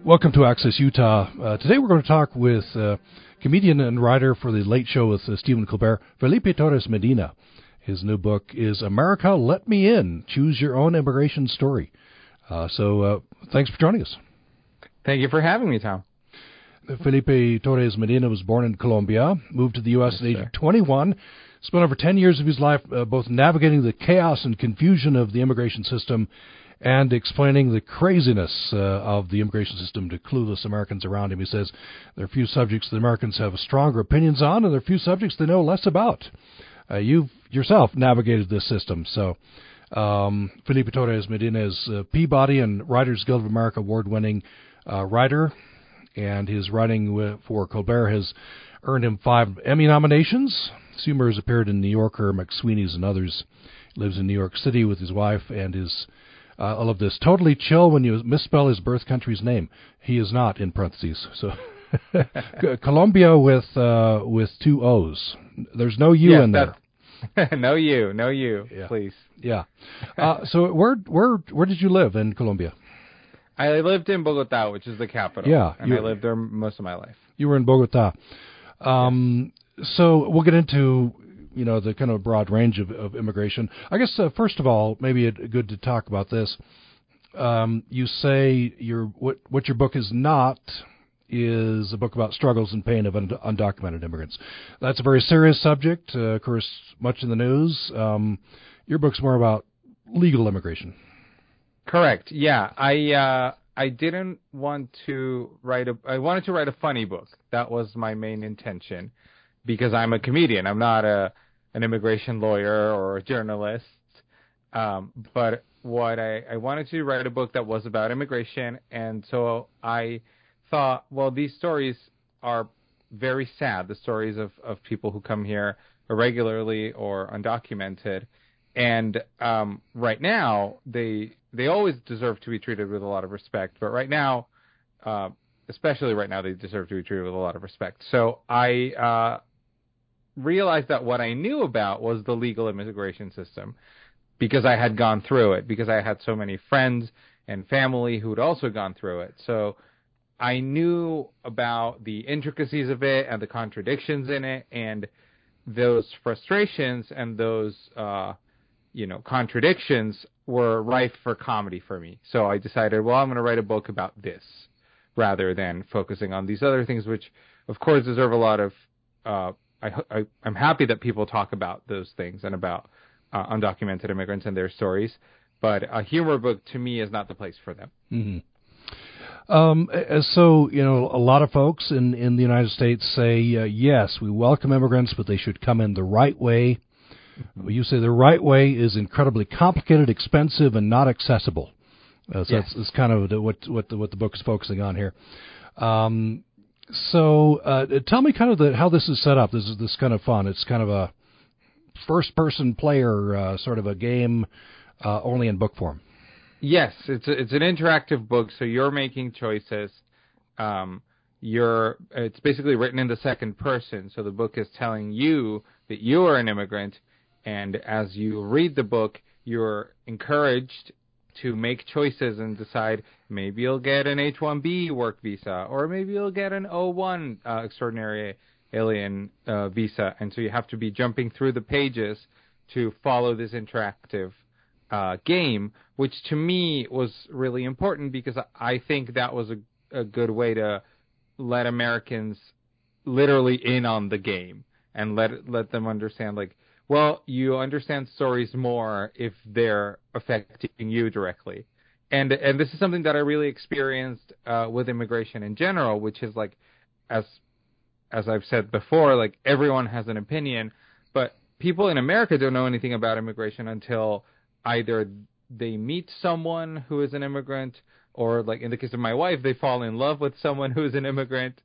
Welcome to Access Utah. Today we're going to talk with comedian and writer for The Late Show with Stephen Colbert, Felipe Torres Medina. His new book is America, Let Me In, Choose Your Own Immigration Story. So thanks for joining us. Thank you for having me, Tom. Felipe Torres Medina was born in Colombia, moved to the U.S. at the age of 21, spent over 10 years of his life both navigating the chaos and confusion of the immigration system and explaining the craziness of the immigration system to clueless Americans around him. He says there are few subjects that Americans have stronger opinions on, and there are few subjects they know less about. You've yourself navigated this system. So Felipe Torres Medina is Peabody and Writers Guild of America award-winning writer, and his writing for Colbert has earned him 5 Emmy nominations. His humor has appeared in New Yorker, McSweeney's, and others. He lives in New York City with his wife and his I love this. Totally chill when you misspell his birth country's name. He is not, in parentheses. So, Colombia with 2 O's. There's no U in there. No U, yeah. Please. Yeah. So where did you live in Colombia? I lived in Bogota, which is the capital. Yeah. And I lived there most of my life. You were in Bogota. Yes. So we'll get into the kind of broad range of immigration. I guess, first of all, maybe good to talk about this. You say what your book is not is a book about struggles and pain of undocumented immigrants. That's a very serious subject, of course, much in the news. Your book's more about legal immigration. Correct. Yeah. I didn't want to I wanted to write a funny book. That was my main intention. Because I'm a comedian. I'm not an immigration lawyer or a journalist. But what I wanted to write a book that was about immigration, and so I thought, well, these stories are very sad, the stories of people who come here irregularly or undocumented. And right now, they always deserve to be treated with a lot of respect. But right now, especially right now, they deserve to be treated with a lot of respect. So I realized that what I knew about was the legal immigration system because I had gone through it, because I had so many friends and family who had also gone through it. So I knew about the intricacies of it and the contradictions in it, and those frustrations and those contradictions were rife for comedy for me. So I decided, well, I'm going to write a book about this rather than focusing on these other things, which of course deserve a lot of I'm happy that people talk about those things and about undocumented immigrants and their stories, but a humor book to me is not the place for them. Mm-hmm. So, a lot of folks in the United States say, yes, we welcome immigrants, but they should come in the right way. Mm-hmm. You say the right way is incredibly complicated, expensive, and not accessible. So yes. That's kind of what the book is focusing on here. So tell me kind of how this is set up. This is kind of fun. It's kind of a first-person player sort of a game, only in book form. Yes, it's an interactive book, so you're making choices. It's basically written in the second person, so the book is telling you that you are an immigrant, and as you read the book, you're encouraged to make choices and decide maybe you'll get an H-1B work visa, or maybe you'll get an O-1 extraordinary alien visa. And so you have to be jumping through the pages to follow this interactive game, which to me was really important because I think that was a good way to let Americans literally in on the game and let them understand, like, well, you understand stories more if they're affecting you directly. And this is something that I really experienced with immigration in general, which is like, as I've said before, like everyone has an opinion, but people in America don't know anything about immigration until either they meet someone who is an immigrant, or like in the case of my wife, they fall in love with someone who is an immigrant.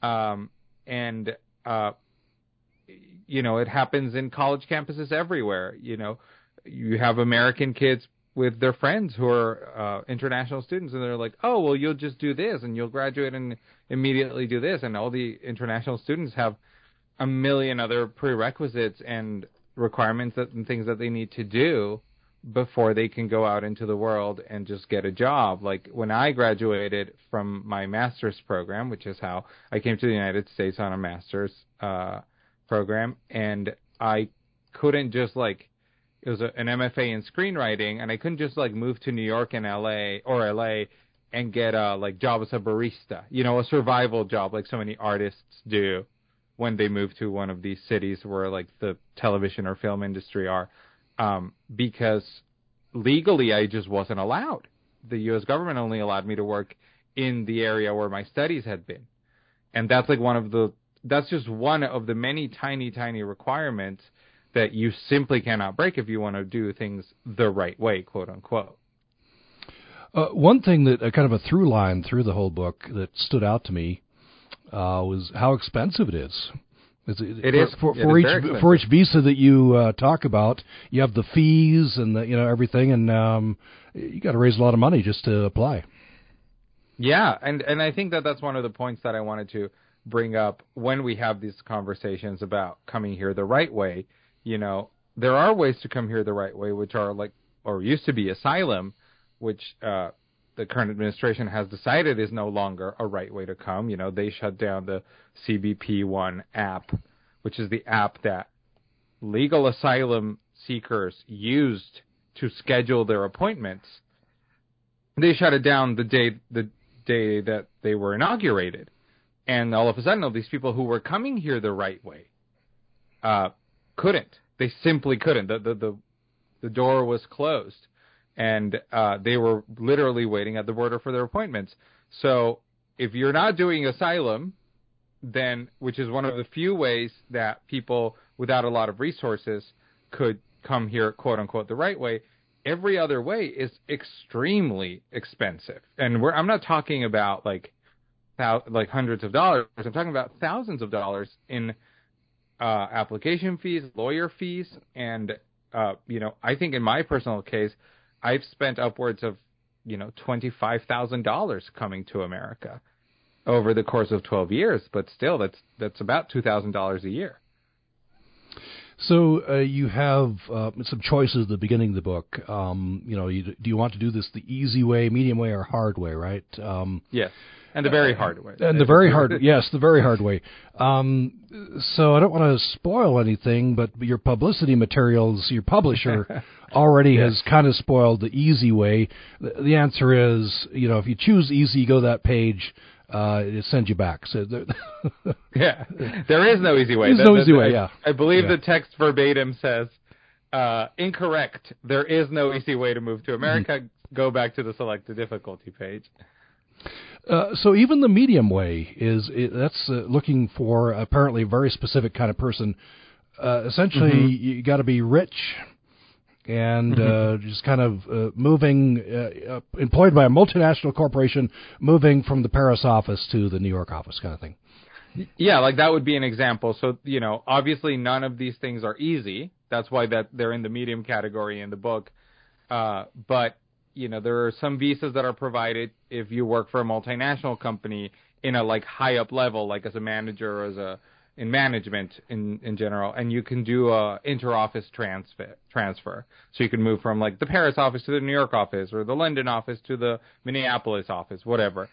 It happens in college campuses everywhere. You have American kids with their friends who are international students, and they're like, oh, well, you'll just do this, and you'll graduate and immediately do this. And all the international students have a million other prerequisites and requirements and things that they need to do before they can go out into the world and just get a job. Like when I graduated from my master's program, which is how I came to the United States on a master's program, and I couldn't just like, it was an MFA in screenwriting, and I couldn't just like move to New York and LA and get a like job as a barista, a survival job like so many artists do when they move to one of these cities where like the television or film industry are. Because legally I just wasn't allowed. The U.S. government only allowed me to work in the area where my studies had been. And that's like that's just one of the many tiny, tiny requirements that you simply cannot break if you want to do things the right way, quote unquote. One thing that kind of a through line through the whole book that stood out to me was how expensive it is. It is for each visa that you talk about. You have the fees and everything, and you got to raise a lot of money just to apply. Yeah, and I think that's one of the points that I wanted to bring up when we have these conversations about coming here the right way. There are ways to come here the right way, which are like, or used to be asylum, which the current administration has decided is no longer a right way to come. They shut down the CBP One app, which is the app that legal asylum seekers used to schedule their appointments. They shut it down the day that they were inaugurated. And all of a sudden, all these people who were coming here the right way couldn't. They simply couldn't. The door was closed. And they were literally waiting at the border for their appointments. So if you're not doing asylum, then, which is one of the few ways that people without a lot of resources could come here, quote unquote, the right way, every other way is extremely expensive. And I'm not talking about like hundreds of dollars. I'm talking about thousands of dollars in application fees, lawyer fees, and I think in my personal case, I've spent upwards of, $25,000 coming to America over the course of 12 years, but still, that's about $2,000 a year. So you have some choices at the beginning of the book. Do you want to do this the easy way, medium way, or hard way, right? Yes, and the very hard way. And the very hard, yes, the very hard way. So I don't want to spoil anything, but your publicity materials, your publisher already has kind of spoiled the easy way. The answer is, if you choose easy, you go to that page. It sends you back. So yeah, there is no easy way. There's no easy way. Yeah, I believe the text verbatim says, "Incorrect. There is no easy way to move to America. Mm-hmm. Go back to the select the difficulty page." So even the medium way that's looking for apparently a very specific kind of person. Essentially, you got to be rich and just kind of moving, employed by a multinational corporation, moving from the Paris office to the New York office kind of thing. Yeah, like that would be an example. So, obviously none of these things are easy. That's why they're in the medium category in the book. But, there are some visas that are provided if you work for a multinational company in a like high up level, like as a manager or in management in general, and you can do a inter-office transfer. So you can move from like the Paris office to the New York office or the London office to the Minneapolis office, whatever.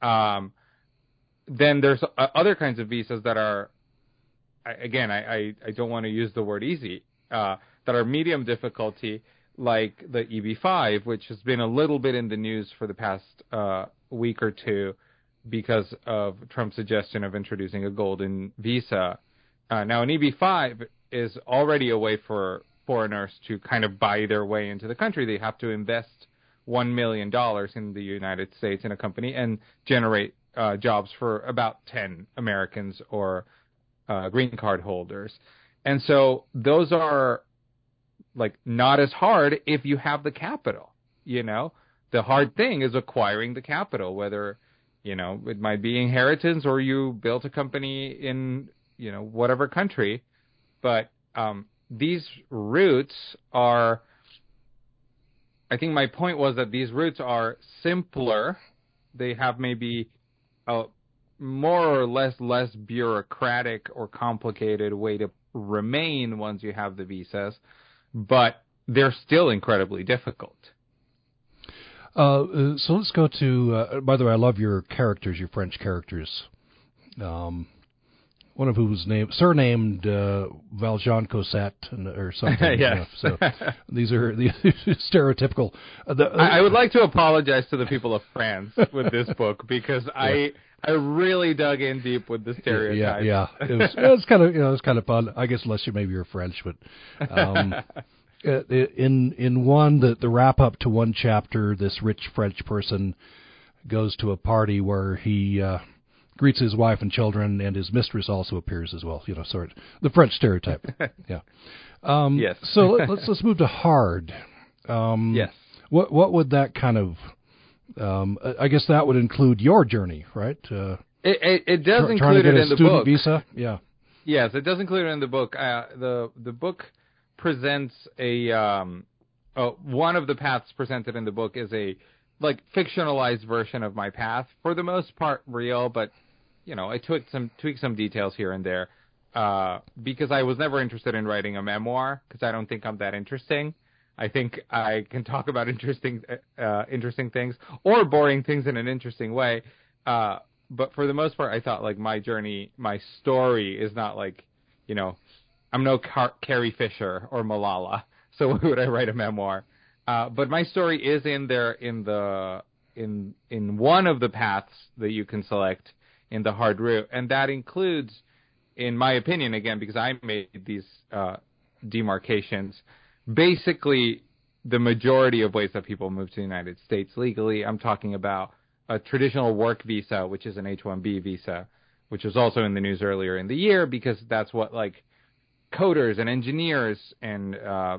Then there's other kinds of visas that are, again, I don't want to use the word easy, that are medium difficulty, like the EB-5, which has been a little bit in the news for the past week or two, because of Trump's suggestion of introducing a golden visa. Now, an EB-5 is already a way for foreigners to kind of buy their way into the country. They have to invest $1 million in the United States in a company and generate jobs for about 10 Americans or green card holders. And so those are like not as hard if you have the capital. The hard thing is acquiring the capital, whether it might be inheritance or you built a company in, whatever country. But these routes are, I think my point was that these routes are simpler. They have maybe a more or less bureaucratic or complicated way to remain once you have the visas. But they're still incredibly difficult. So let's go to. By the way, I love your characters, your French characters. One of whose surnamed Valjean Cosette or something. Yes. So these are the stereotypical. I would like to apologize to the people of France with this book because I really dug in deep with the stereotypes. Yeah. It's kind of it's kind of fun. I guess unless you're French, but. In one, the wrap up to one chapter, this rich French person goes to a party where he greets his wife and children, and his mistress also appears as well. Sort of the French stereotype. Yeah. Yes. So let's move to hard. Yes. What would that kind of? I guess that would include your journey, right? It does include trying to get it a in the student book. Visa. Yeah. Yes, it does include it in the book. The book presents one of the paths presented in the book is a fictionalized version of my path, for the most part real, but I tweaked some details here and there because I was never interested in writing a memoir because I don't think I'm that interesting. I think I can talk about interesting things or boring things in an interesting way, but for the most part I thought my journey, my story is not I'm no Carrie Fisher or Malala, so why would I write a memoir? But my story is in there in one of the paths that you can select in the hard route, and that includes, in my opinion, again because I made these demarcations, basically the majority of ways that people move to the United States legally. I'm talking about a traditional work visa, which is an H-1B visa, which was also in the news earlier in the year because that's what coders and engineers and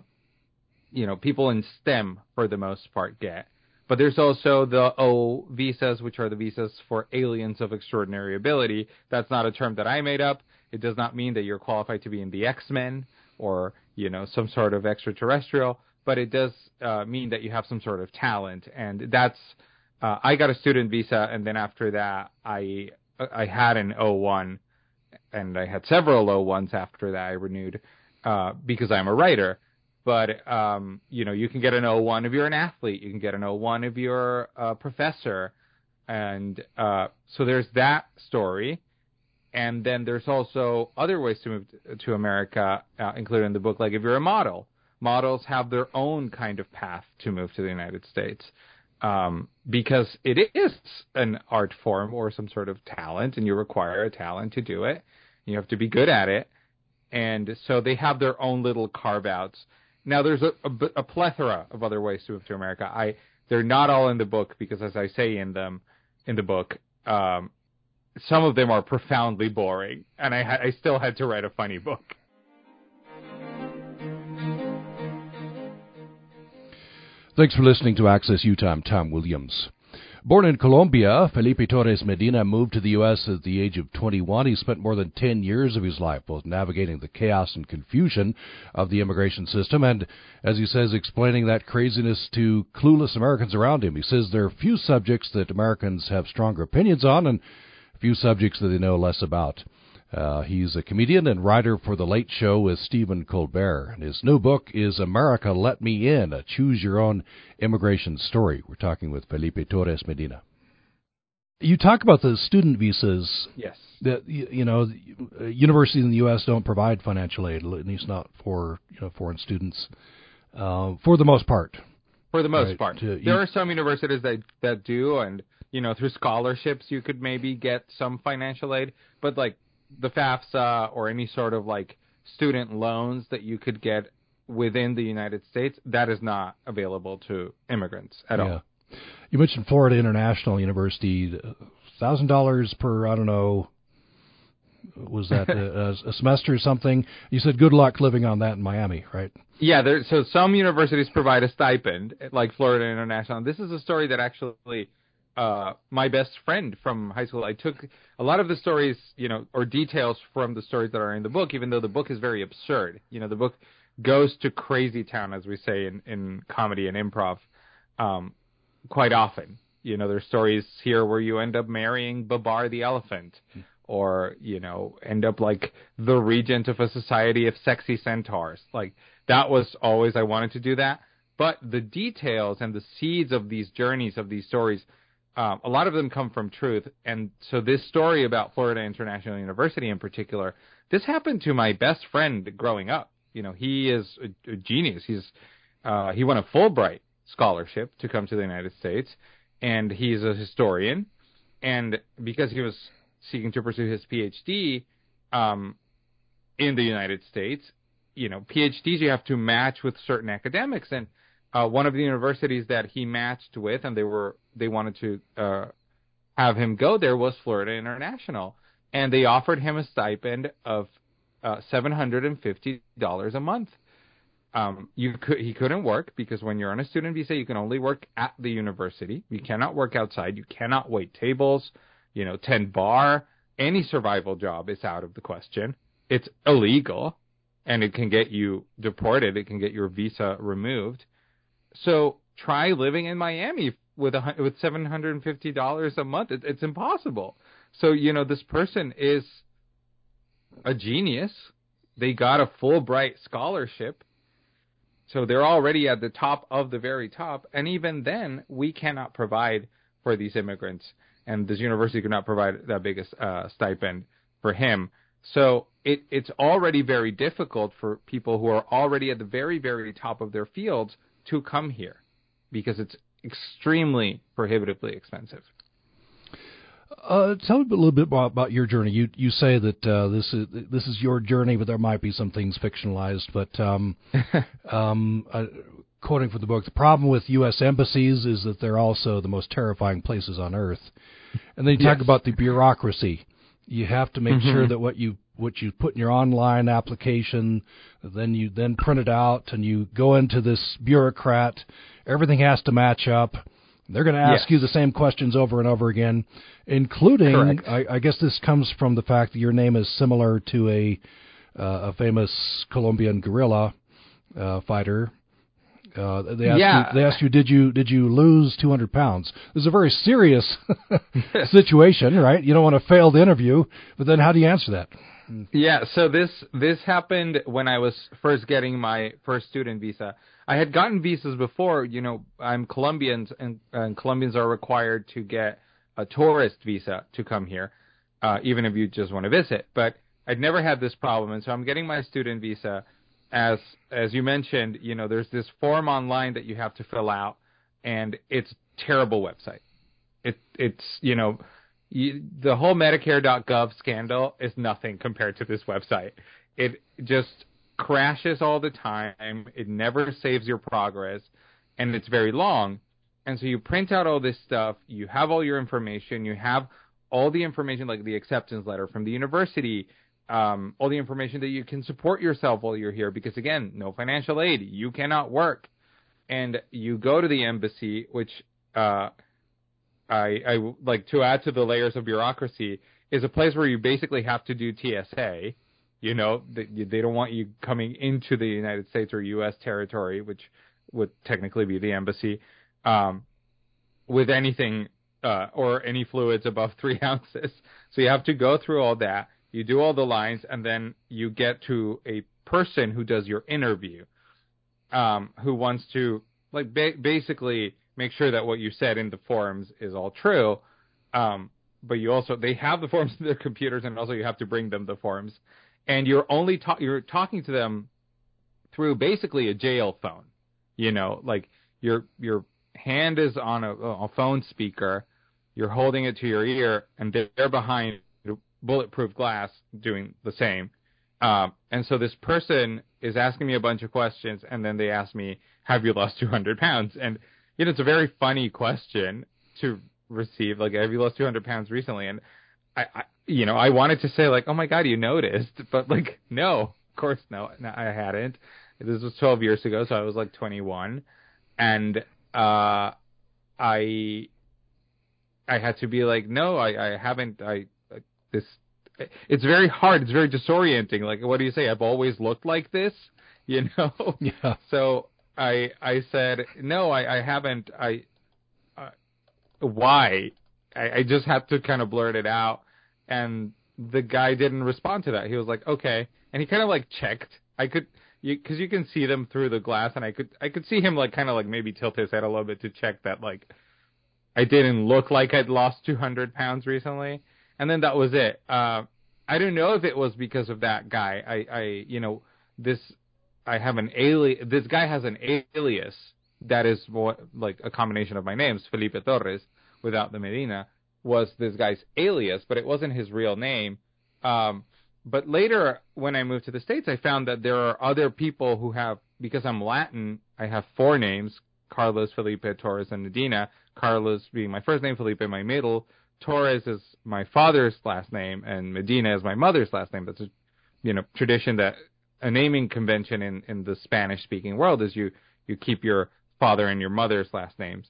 people in STEM for the most part get. But there's also the O visas, which are the visas for aliens of extraordinary ability. That's not a term that I made up. It does not mean that you're qualified to be in the X-Men or some sort of extraterrestrial, but it does mean that you have some sort of talent. And that's I got a student visa, and then after that I had an O1. And I had several O1s after that I renewed because I'm a writer. But, you can get an O1 if you're an athlete. You can get an O1 if you're a professor. And so there's that story. And then there's also other ways to move to America, included in the book, like if you're a model. Models have their own kind of path to move to the United States. Because it is an art form or some sort of talent, and you require a talent to do it. You have to be good at it. And so they have their own little carve-outs. Now, there's a plethora of other ways to move to America. They're not all in the book because, as I say in the book, some of them are profoundly boring, and I still had to write a funny book. Thanks for listening to Access Utah. I'm Tom Williams. Born in Colombia, Felipe Torres Medina moved to the U.S. at the age of 21. He spent more than 10 years of his life both navigating the chaos and confusion of the immigration system and, as he says, explaining that craziness to clueless Americans around him. He says there are few subjects that Americans have stronger opinions on and few subjects that they know less about. He's a comedian and writer for The Late Show with Stephen Colbert. And his new book is America Let Me In, a choose-your-own immigration story. We're talking with Felipe Torres Medina. You talk about the student visas. Yes. That, universities in the U.S. don't provide financial aid, at least not for foreign students, for the most part. For the most part. There are some universities that do, and, through scholarships you could maybe get some financial aid, but, the FAFSA or any sort of student loans that you could get within the United States, that is not available to immigrants at all. You mentioned Florida International University, $1,000 per, I don't know, was that a semester or something? You said good luck living on that in Miami, right? Yeah, so some universities provide a stipend, like Florida International. This is a story that actually my best friend from high school, I took a lot of the stories, or details from the stories that are in the book, even though the book is very absurd. The book goes to crazy town, as we say in comedy and improv, quite often. There's stories here where you end up marrying Babar the elephant, or, end up like the regent of a society of sexy centaurs. that was always, I wanted to do that. But the details and the seeds of these journeys, of these stories, a lot of them come from truth. And so this story about Florida International University in particular, this happened to my best friend growing up. He is a genius. He won a Fulbright scholarship to come to the United States, and he's a historian. And because he was seeking to pursue his PhD in the United States, PhDs you have to match with certain academics, and one of the universities that he matched with, and they wanted to have him go there, was Florida International, and they offered him a stipend of $750 a month. He couldn't work because when you're on a student visa, you can only work at the university. You cannot work outside. You cannot wait tables, tend bar. Any survival job is out of the question. It's illegal, and it can get you deported. It can get your visa removed. So try living in Miami with $750 a month. It's impossible. So, this person is a genius. They got a Fulbright scholarship. So they're already at the top of the very top. And even then, we cannot provide for these immigrants. And this university could not provide that big a stipend for him. So it's already very difficult for people who are already at the very, very top of their fields to come here because it's extremely prohibitively expensive. Tell me a little bit more about your journey. You say that this is your journey, but there might be some things fictionalized. But quoting from the book, the problem with U.S. embassies is that they're also the most terrifying places on earth. And then you talk about the bureaucracy. You have to make sure that what you put in your online application, then you print it out and you go into this bureaucrat. Everything has to match up. They're going to ask you the same questions over and over again, including, I guess this comes from the fact that your name is similar to a famous Colombian guerrilla fighter. They asked you, did you lose 200 pounds? This is a very serious situation, right? You don't want to fail the interview, but then how do you answer that? Yeah, so this happened when I was first getting my first student visa. I had gotten visas before. I'm Colombian, and Colombians are required to get a tourist visa to come here, even if you just want to visit. But I'd never had this problem, and so I'm getting my student visa. As you mentioned, there's this form online that you have to fill out, and it's a terrible website. It's the whole Medicare.gov scandal is nothing compared to this website. It just crashes all the time. It never saves your progress, and it's very long. And so you print out all this stuff. You have all your information. You have all the information, like the acceptance letter from the university, all the information that you can support yourself while you're here, because again, no financial aid, you cannot work. And you go to the embassy, which I like to add to the layers of bureaucracy, is a place where you basically have to do TSA. They don't want you coming into the United States or U.S. territory, which would technically be the embassy, with anything or any fluids above 3 ounces. So you have to go through all that. You do all the lines, and then you get to a person who does your interview, who wants to basically make sure that what you said in the forms is all true. But they have the forms in their computers, and also you have to bring them the forms. And you're only you're talking to them through basically a jail phone. Your hand is on a phone speaker, you're holding it to your ear, and they're behind bulletproof glass doing the same. And so this person is asking me a bunch of questions, and then they ask me, have you lost 200 pounds? And it's a very funny question to receive, have you lost 200 pounds recently? And I wanted to say, oh my God, you noticed. But, no, of course, no, I hadn't. This was 12 years ago, so I was, 21. And I had to be no, I haven't. It's very hard. It's very disorienting. What do you say? I've always looked like this, Yeah. So I said, no, I haven't. Why? I just had to kind of blurt it out. And the guy didn't respond to that. He was like, okay. And he kind of checked. I could, because you can see them through the glass, and I could see him like kind of like maybe tilt his head a little bit to check that like I didn't look like I'd lost 200 pounds recently, and then that was it. I don't know if it was because of that guy. I have an alias. This guy has an alias that is like a combination of my names, Felipe Torres, without the Medina, was this guy's alias, but it wasn't his real name. But later, when I moved to the States, I found that there are other people who have, because I'm Latin, I have 4 names, Carlos, Felipe, Torres, and Medina. Carlos being my first name, Felipe my middle, Torres is my father's last name, and Medina is my mother's last name. That's a tradition, that a naming convention in the Spanish-speaking world is you keep your father and your mother's last names.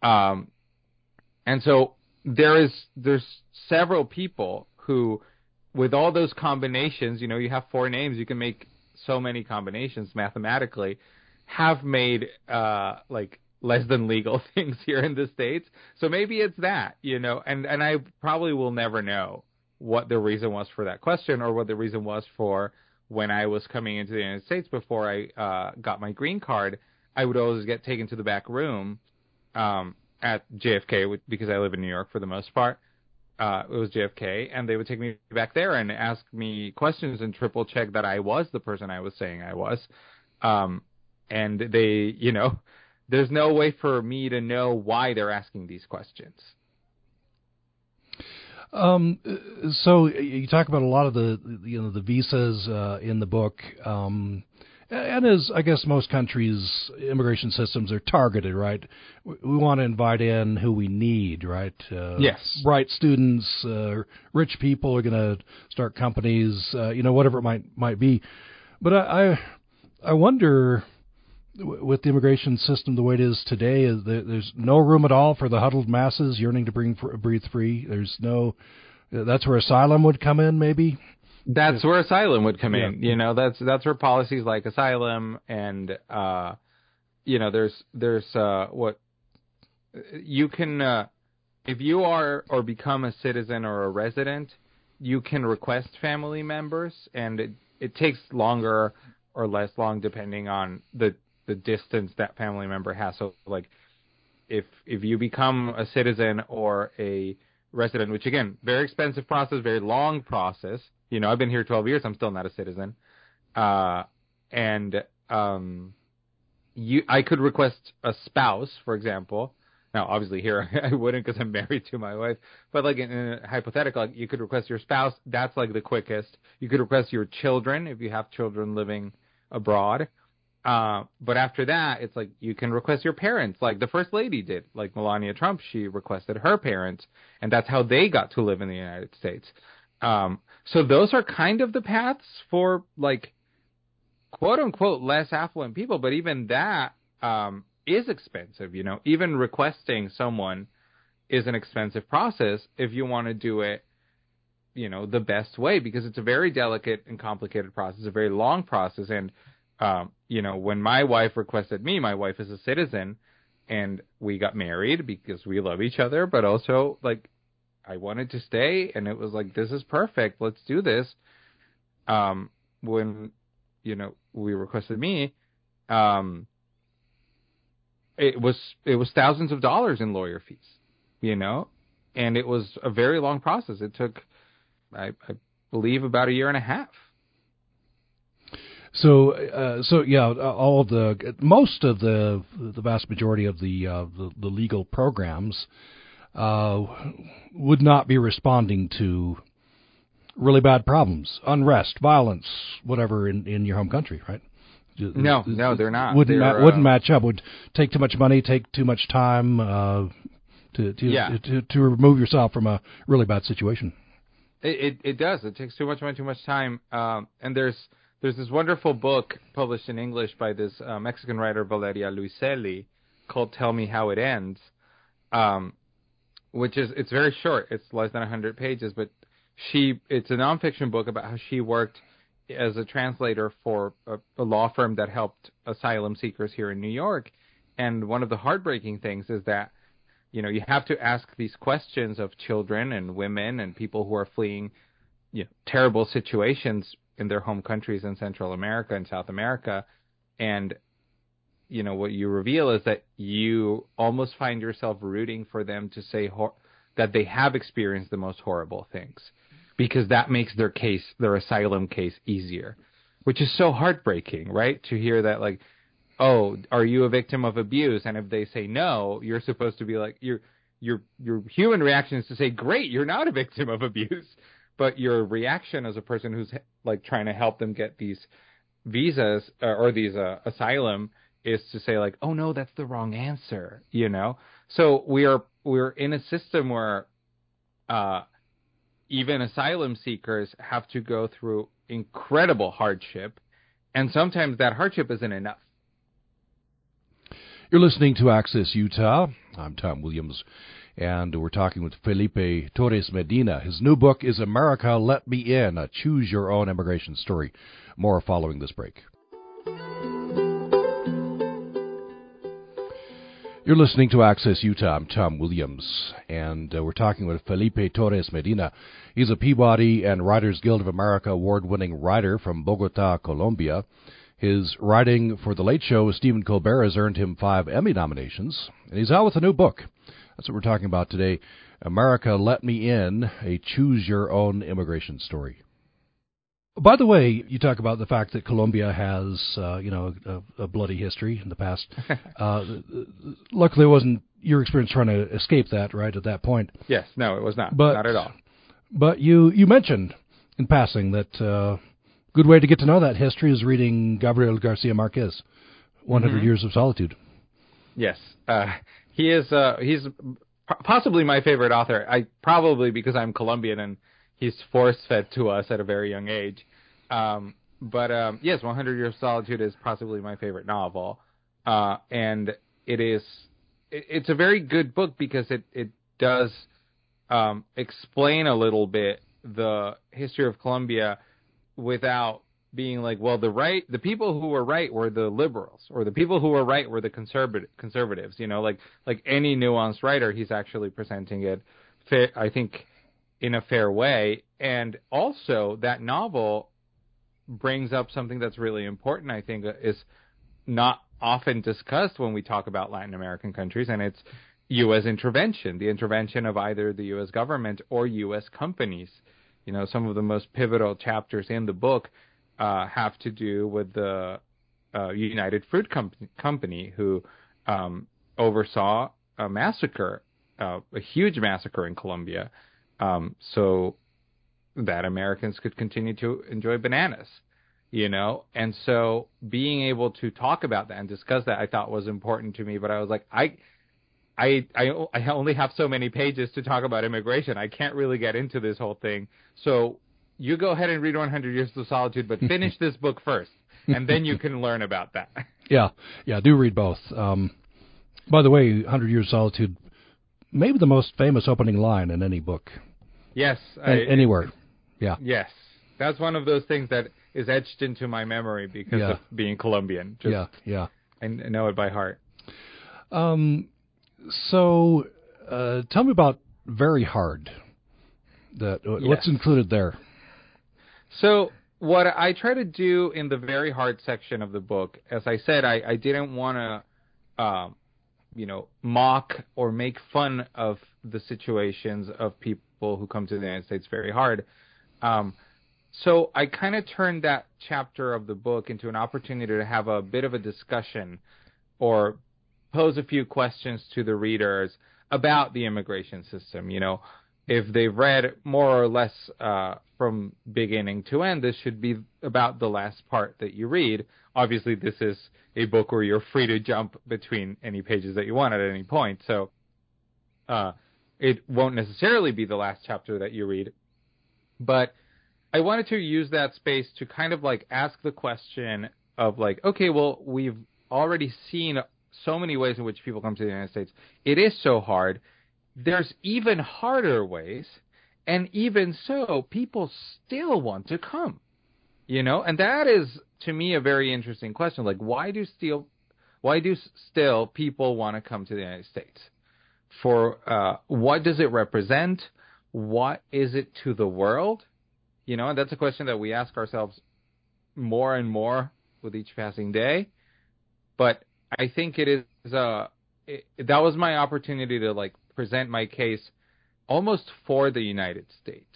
And so there's several people who, with all those combinations, you have 4 names, you can make so many combinations mathematically, have made like less than legal things here in the States. So maybe it's that, and I probably will never know what the reason was for that question, or what the reason was for when I was coming into the United States before I got my green card. I would always get taken to the back room at JFK, because I live in New York for the most part. It was JFK, and they would take me back there and ask me questions and triple check that I was the person I was saying I was. And they, there's no way for me to know why they're asking these questions. So you talk about a lot of the visas in the book, and as I guess most countries' immigration systems are targeted, right? We want to invite in who we need, right? Yes. Bright students, rich people are going to start companies, whatever it might be. But I wonder, with the immigration system the way it is today, is there's no room at all for the huddled masses yearning to breathe free. There's no. That's where asylum would come in, maybe. That's where asylum would come in. That's where policies like asylum and there's what you can if you are or become a citizen or a resident, you can request family members, and it takes longer or less long depending on the distance that family member has. So like if you become a citizen or a resident, which again, very expensive process, very long process. I've been here 12 years. I'm still not a citizen. I could request a spouse, for example. Now, obviously here I wouldn't, because I'm married to my wife. But like in a hypothetical, you could request your spouse. That's like the quickest. You could request your children if you have children living abroad. But after that, it's like you can request your parents, like the First Lady did. Like Melania Trump, she requested her parents, and that's how they got to live in the United States. So those are kind of the paths for, like, quote unquote less affluent people, but even that is expensive. Even requesting someone is an expensive process if you want to do it the best way, because it's a very delicate and complicated process, a very long process. And when my wife requested me, my wife is a citizen, and we got married because we love each other, but also like I wanted to stay, and it was like, this is perfect, let's do this. When we requested me, it was thousands of dollars in lawyer fees, and it was a very long process. It took, I believe, about a year and a half. So yeah, most of the vast majority of the legal programs would not be responding to really bad problems, unrest, violence, whatever in your home country, right? No, they're not. Wouldn't match up. Would take too much money, take too much time to remove yourself from a really bad situation. It does. It takes too much money, too much time. And there's this wonderful book published in English by this Mexican writer, Valeria Luiselli, called "Tell Me How It Ends," it's very short. It's less than 100 pages, but it's a nonfiction book about how she worked as a translator for a law firm that helped asylum seekers here in New York. And one of the heartbreaking things is that, you have to ask these questions of children and women and people who are fleeing, terrible situations in their home countries in Central America and South America. And, what you reveal is that you almost find yourself rooting for them to say that they have experienced the most horrible things, because that makes their asylum case easier, which is so heartbreaking, right? To hear that, like, oh, are you a victim of abuse? And if they say no, you're supposed to be like, your human reaction is to say, great, you're not a victim of abuse. But your reaction as a person who's like trying to help them get these visas or these asylum is to say like, oh no, that's the wrong answer, So we're in a system where even asylum seekers have to go through incredible hardship, and sometimes that hardship isn't enough. You're listening to Access Utah. I'm Tom Williams, and we're talking with Felipe Torres Medina. His new book is America, Let Me In, a choose-your-own immigration story. More following this break. You're listening to Access Utah. I'm Tom Williams, and we're talking with Felipe Torres Medina. He's a Peabody and Writers Guild of America award-winning writer from Bogota, Colombia. His writing for The Late Show with Stephen Colbert has earned him 5 Emmy nominations, and he's out with a new book. That's what we're talking about today, America, Let Me In, a choose-your-own immigration story. By the way, you talk about the fact that Colombia has, a bloody history in the past. Luckily, it wasn't your experience trying to escape that, right, at that point. Yes, no, it was not. Not at all. But you mentioned in passing that good way to get to know that history is reading Gabriel Garcia Marquez, 100 Years of Solitude. Yes. He's possibly my favorite author. Probably because I'm Colombian and he's force-fed to us at a very young age. Yes, 100 Years of Solitude is possibly my favorite novel. And it's a very good book because it does explain a little bit the history of Colombia without being like, well, the people who were right were the liberals, or the people who were right were the conservatives. Like any nuanced writer, he's actually presenting it, I think, in a fair way. And also, that novel brings up something that's really important, I think, is not often discussed when we talk about Latin American countries, and it's U.S. intervention, the intervention of either the U.S. government or U.S. companies. Some of the most pivotal chapters in the book have to do with the United Fruit Company, who oversaw a massacre, a huge massacre in Colombia, so that Americans could continue to enjoy bananas, And so being able to talk about that and discuss that, I thought was important to me. But I was like, I only have so many pages to talk about immigration. I can't really get into this whole thing. So you go ahead and read 100 Years of Solitude, but finish this book first, and then you can learn about that. Yeah, do read both. By the way, 100 Years of Solitude, maybe the most famous opening line in any book. Yes. Anywhere. Yeah. Yes. That's one of those things that is etched into my memory because of being Colombian. Yeah. I know it by heart. So, tell me about Very Hard. What's included there? So, what I try to do in the Very Hard section of the book, as I said, I didn't want to, mock or make fun of the situations of people who come to the United States very hard. So I kind of turned that chapter of the book into an opportunity to have a bit of a discussion or pose a few questions to the readers about the immigration system. If they've read more or less from beginning to end, this should be about the last part that you read. Obviously, this is a book where you're free to jump between any pages that you want at any point. So it won't necessarily be the last chapter that you read. But I wanted to use that space to kind of like ask the question of like, okay, well, we've already seen so many ways in which people come to the United States. It is so hard. There's even harder ways. And even so, people still want to come, and that is, to me, a very interesting question. Like, why do still people want to come to the United States? For what does it represent? What is it to the world? And that's a question that we ask ourselves more and more with each passing day. But I think it is that was my opportunity to like present my case almost for the United States.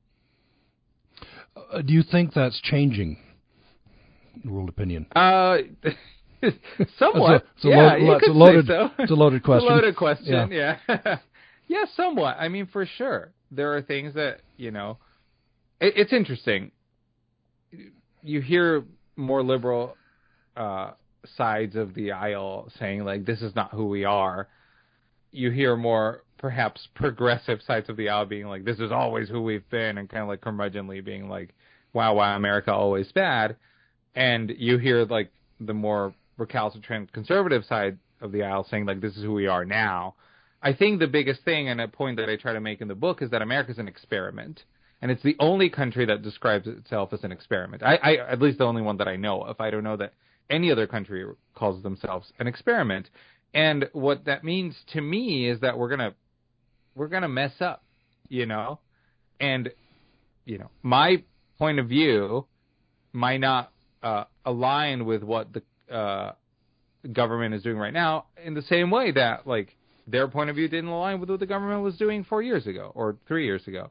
Do you think that's changing world opinion? Somewhat. It's a loaded question. It's a loaded question, yeah. Yeah, somewhat. I mean, for sure. There are things that, it's interesting. You hear more liberal sides of the aisle saying, like, this is not who we are. You hear more, perhaps, progressive sides of the aisle being like, this is always who we've been, and kind of like curmudgeonly being like, wow, America always bad. And you hear, like, the more recalcitrant conservative side of the aisle saying, like, this is who we are now. I think the biggest thing, and a point that I try to make in the book, is that America's an experiment. And it's the only country that describes itself as an experiment. I at least the only one that I know of. I don't know that any other country calls themselves an experiment. And what that means to me is that we're gonna mess up, And, my point of view might not align with what the government is doing right now, in the same way that, like, their point of view didn't align with what the government was doing 4 years ago or 3 years ago.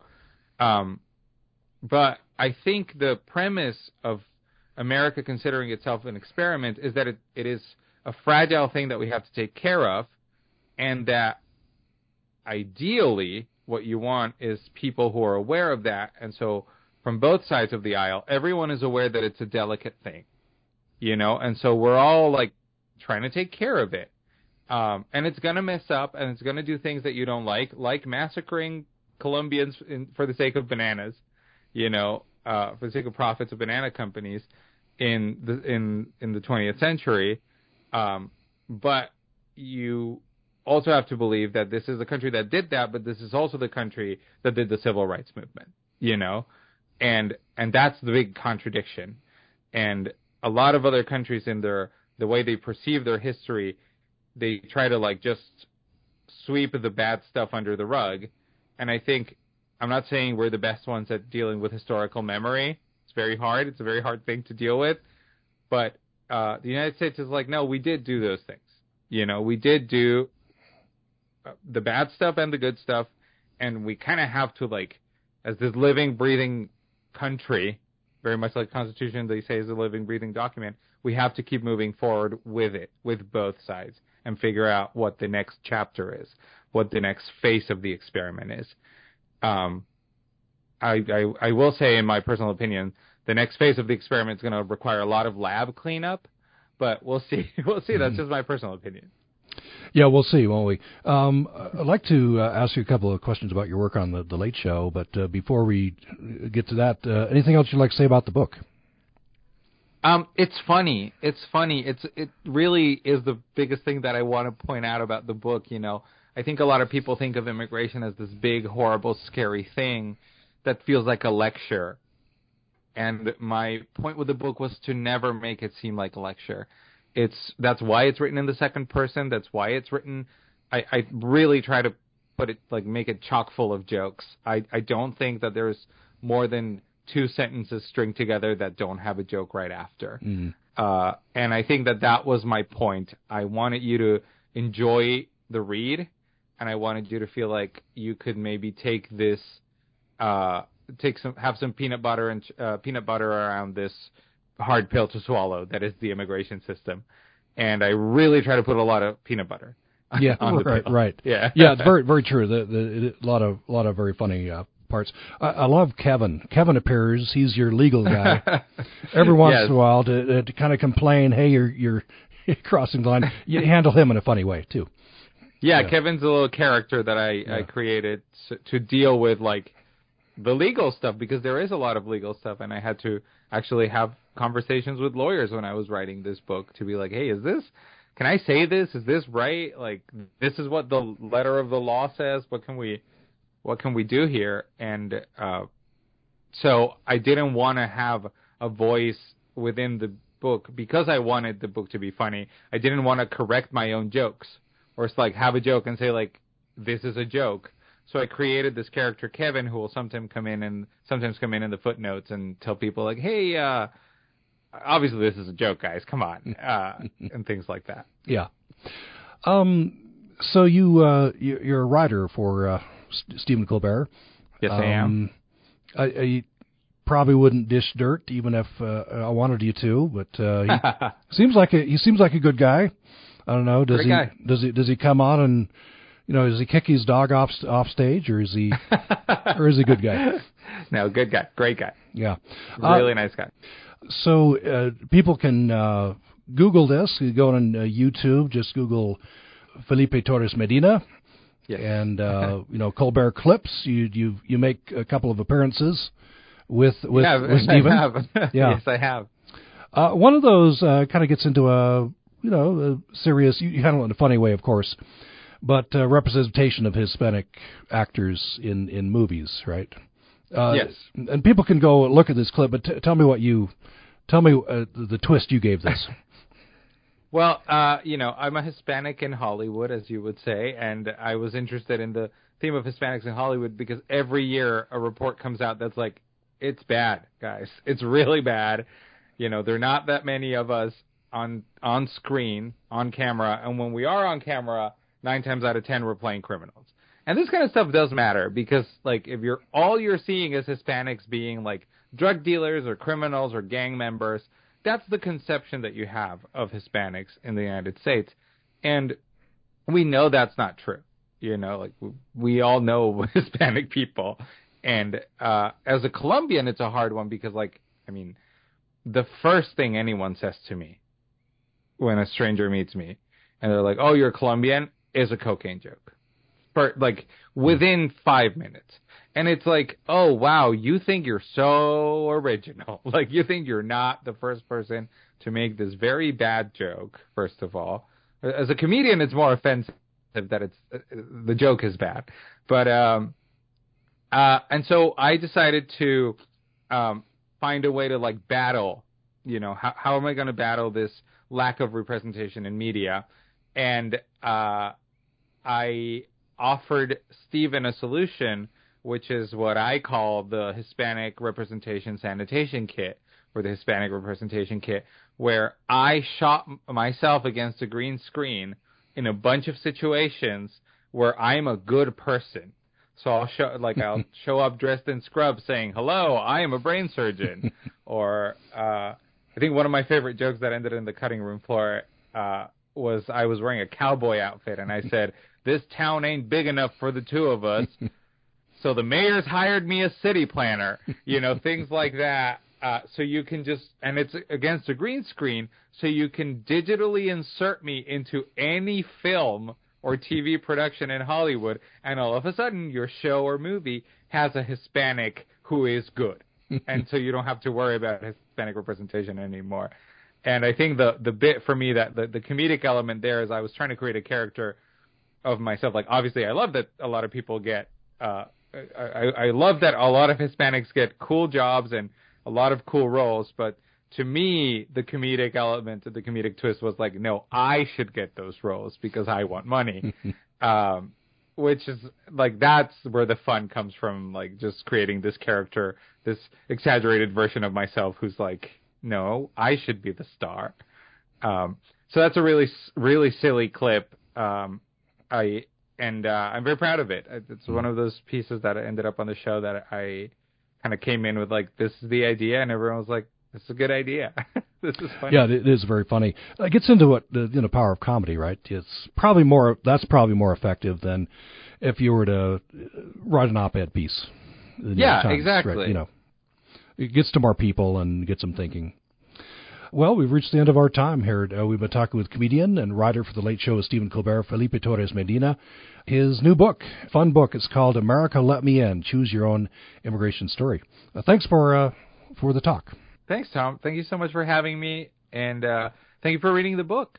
But I think the premise of America considering itself an experiment is that it is a fragile thing that we have to take care of, and that ideally what you want is people who are aware of that. And so from both sides of the aisle, everyone is aware that it's a delicate thing, and so we're all like trying to take care of it. And it's going to mess up, and it's going to do things that you don't like massacring Colombians for the sake of bananas, for the sake of profits of banana companies in the 20th century. But you also have to believe that this is the country that did that, but this is also the country that did the civil rights movement, and that's the big contradiction. And a lot of other countries in the way they perceive their history, they try to like just sweep the bad stuff under the rug. And I think, I'm not saying we're the best ones at dealing with historical memory. It's very hard. It's a very hard thing to deal with. But the United States is like, no, we did do those things. We did do the bad stuff and the good stuff. And we kind of have to, like, as this living, breathing country, very much like the Constitution, they say is a living, breathing document, we have to keep moving forward with it, with both sides, and figure out what the next chapter is, what the next phase of the experiment is. I will say, in my personal opinion, the next phase of the experiment is going to require a lot of lab cleanup, but we'll see. We'll see. That's just my personal opinion. Yeah, we'll see, won't we? I'd like to ask you a couple of questions about your work on the Late Show, but before we get to that, anything else you'd like to say about the book? It's funny. It really is the biggest thing that I want to point out about the book. I think a lot of people think of immigration as this big, horrible, scary thing that feels like a lecture. And my point with the book was to never make it seem like a lecture. That's why it's written in the second person. That's why it's written. I really try to put it, like, make it chock full of jokes. I don't think that there's more than 2 sentences stringed together that don't have a joke right after. And I think that was my point. I wanted you to enjoy the read, and I wanted you to feel like you could maybe take this, have some peanut butter around this hard pill to swallow that is the immigration system. And I really try to put a lot of peanut butter on the pill. Right. Yeah. Yeah, it's very, very true. A lot of very funny parts. I love Kevin. Kevin appears. He's your legal guy. Every once in a while to kind of complain, hey, you're crossing the line. You handle him in a funny way, too. Yeah, Kevin's a little character that I created to deal with, like, the legal stuff, because there is a lot of legal stuff, and I had to actually have conversations with lawyers when I was writing this book to be like, hey, can I say this? Is this right? Like, this is what the letter of the law says. What can we do here? And so I didn't want to have a voice within the book because I wanted the book to be funny. I didn't want to correct my own jokes, or it's like have a joke and say, like, this is a joke. So I created this character, Kevin, who will sometimes come in in the footnotes and tell people, like, hey, obviously this is a joke, guys. Come on, and things like that. Yeah. So you're a writer for Stephen Colbert. Yes, I am. I probably wouldn't dish dirt even if I wanted you to, but he seems like a good guy. I don't know. Does he come on and does he kick his dog off stage, or is he a good guy? No, good guy, great guy. Yeah, really nice guy. So people can Google this. You go on YouTube, just Google Felipe Torres Medina. Yes. And Colbert Clips. You make a couple of appearances with Stephen. I have. Yeah. Yes, I have. One of those kind of gets into a serious. You handle it in a funny way, of course, but representation of Hispanic actors in movies, right? Yes. And people can go look at this clip, but tell me the twist you gave this. Well, I'm a Hispanic in Hollywood, as you would say, and I was interested in the theme of Hispanics in Hollywood because every year a report comes out that's like, it's bad, guys. It's really bad. There are not that many of us on screen, on camera, and when we are on camera, 9 times out of 10 we're playing criminals. And this kind of stuff does matter because, like, if all you're seeing is Hispanics being like drug dealers or criminals or gang members, that's the conception that you have of Hispanics in the United States. And we know that's not true. We all know Hispanic people. And as a Colombian, it's a hard one because, the first thing anyone says to me when a stranger meets me, and they're like, "Oh, you're Colombian," is a cocaine joke. Within 5 minutes. And it's like, oh, wow, you think you're so original. Like, you think you're not the first person to make this very bad joke, first of all. As a comedian, it's more offensive that the joke is bad. But, and so I decided to find a way to, battle, how am I going to battle this lack of representation in media? And I offered Stephen a solution, which is what I call the Hispanic Representation Sanitation Kit, or the Hispanic Representation Kit, where I shot myself against a green screen in a bunch of situations where I'm a good person. So I'll show up dressed in scrubs saying, "Hello, I am a brain surgeon." Or I think one of my favorite jokes that ended in the cutting room floor was I was wearing a cowboy outfit, and I said, "This town ain't big enough for the two of us. So the mayor's hired me a city planner," things like that. So you can and it's against a green screen, so you can digitally insert me into any film or TV production in Hollywood, and all of a sudden your show or movie has a Hispanic who is good. And so you don't have to worry about Hispanic representation anymore. And I think the bit for me that the comedic element there is I was trying to create a character of myself. Like, obviously I love that a lot of people get I love that a lot of Hispanics get cool jobs and a lot of cool roles, but to me, the comedic element, the comedic twist was like, no, I should get those roles because I want money. Which is, that's where the fun comes from, just creating this character, this exaggerated version of myself who's like, no, I should be the star. So that's a really, really silly clip. I'm very proud of it. It's one of those pieces that ended up on the show that I kind of came in with, this is the idea, and everyone was like, this is a good idea. This is funny. Yeah, it is very funny. It gets into what the power of comedy, right? That's probably more effective than if you were to write an op-ed piece. Yeah, exactly. Right? It gets to more people and gets them thinking. Well, we've reached the end of our time here. We've been talking with comedian and writer for The Late Show with Stephen Colbert, Felipe Torres Medina. His new book, fun book, it's called America Let Me In, Choose Your Own Immigration Story. Thanks for the talk. Thanks, Tom. Thank you so much for having me, and thank you for reading the book.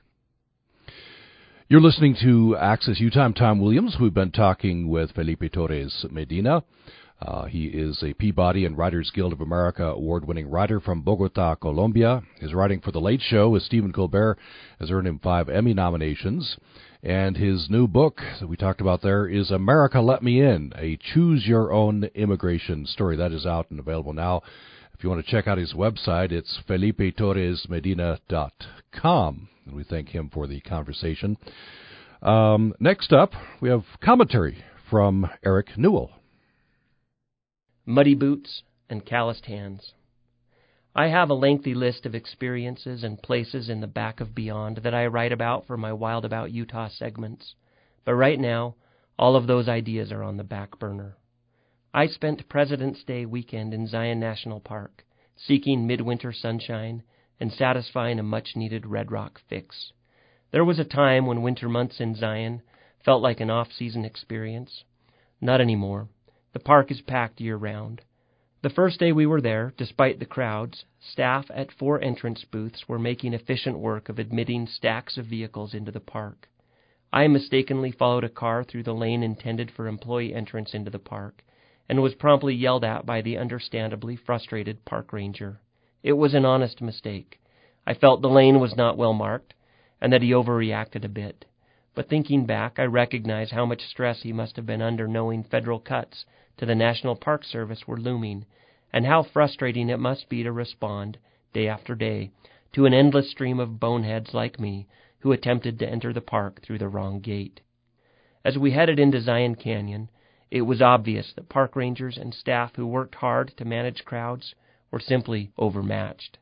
You're listening to Access U-Time. Tom Williams. We've been talking with Felipe Torres Medina. He is a Peabody and Writers Guild of America award-winning writer from Bogota, Colombia. His writing for The Late Show with Stephen Colbert has earned him 5 Emmy nominations. And his new book that we talked about there is America Let Me In, a Choose Your Own Immigration Story. That is out and available now. If you want to check out his website, it's FelipeTorresMedina.com. And we thank him for the conversation. Next up, we have commentary from Eric Newell. Muddy boots and calloused hands. I have a lengthy list of experiences and places in the back of Beyond that I write about for my Wild About Utah segments. But right now, all of those ideas are on the back burner. I spent President's Day weekend in Zion National Park, seeking midwinter sunshine and satisfying a much-needed Red Rock fix. There was a time when winter months in Zion felt like an off-season experience. Not anymore. The park is packed year-round. The first day we were there, despite the crowds, staff at 4 entrance booths were making efficient work of admitting stacks of vehicles into the park. I mistakenly followed a car through the lane intended for employee entrance into the park, and was promptly yelled at by the understandably frustrated park ranger. It was an honest mistake. I felt the lane was not well marked, and that he overreacted a bit. But thinking back, I recognize how much stress he must have been under knowing federal cuts to the National Park Service were looming, and how frustrating it must be to respond, day after day, to an endless stream of boneheads like me who attempted to enter the park through the wrong gate. As we headed into Zion Canyon, it was obvious that park rangers and staff who worked hard to manage crowds were simply overmatched.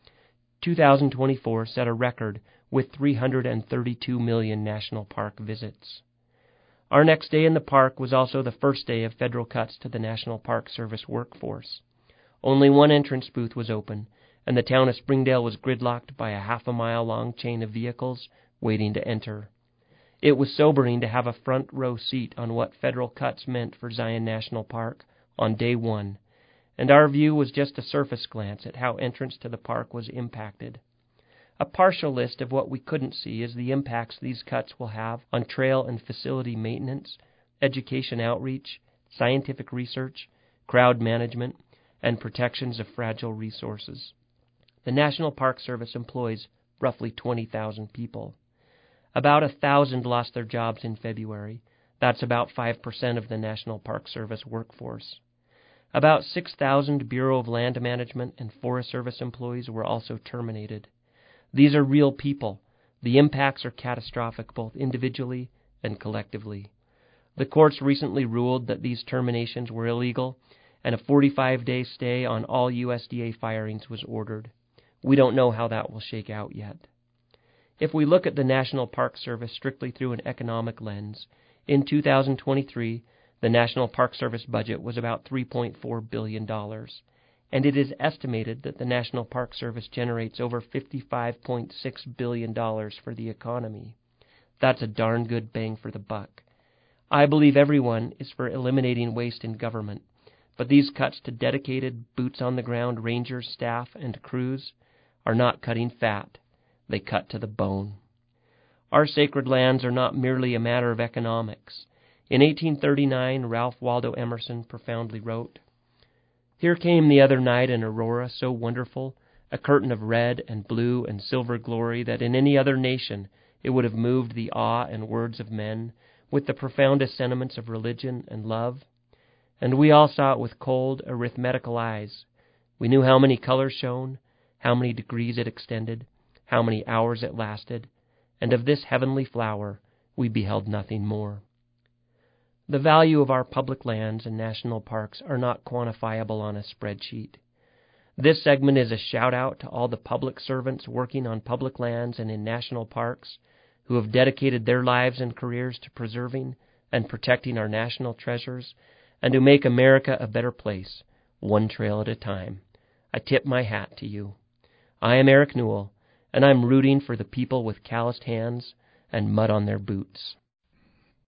2024 set a record with 332 million national park visits. Our next day in the park was also the first day of federal cuts to the National Park Service workforce. Only 1 entrance booth was open, and the town of Springdale was gridlocked by a half-a-mile-long chain of vehicles waiting to enter. It was sobering to have a front-row seat on what federal cuts meant for Zion National Park on day 1, and our view was just a surface glance at how entrance to the park was impacted. A partial list of what we couldn't see is the impacts these cuts will have on trail and facility maintenance, education outreach, scientific research, crowd management, and protections of fragile resources. The National Park Service employs roughly 20,000 people. About 1,000 lost their jobs in February. That's about 5% of the National Park Service workforce. About 6,000 Bureau of Land Management and Forest Service employees were also terminated. These are real people. The impacts are catastrophic both individually and collectively. The courts recently ruled that these terminations were illegal, and a 45-day stay on all USDA firings was ordered. We don't know how that will shake out yet. If we look at the National Park Service strictly through an economic lens, in 2023, the National Park Service budget was about $3.4 billion, and it is estimated that the National Park Service generates over $55.6 billion for the economy. That's a darn good bang for the buck. I believe everyone is for eliminating waste in government, but these cuts to dedicated, boots-on-the-ground rangers, staff, and crews are not cutting fat. They cut to the bone. Our sacred lands are not merely a matter of economics. In 1839, Ralph Waldo Emerson profoundly wrote, "Here came the other night an aurora so wonderful, a curtain of red and blue and silver glory that in any other nation it would have moved the awe and words of men with the profoundest sentiments of religion and love. And we all saw it with cold, arithmetical eyes. We knew how many colors shone, how many degrees it extended, how many hours it lasted, and of this heavenly flower we beheld nothing more." The value of our public lands and national parks are not quantifiable on a spreadsheet. This segment is a shout-out to all the public servants working on public lands and in national parks who have dedicated their lives and careers to preserving and protecting our national treasures and to make America a better place, one trail at a time. I tip my hat to you. I am Eric Newell, and I'm rooting for the people with calloused hands and mud on their boots.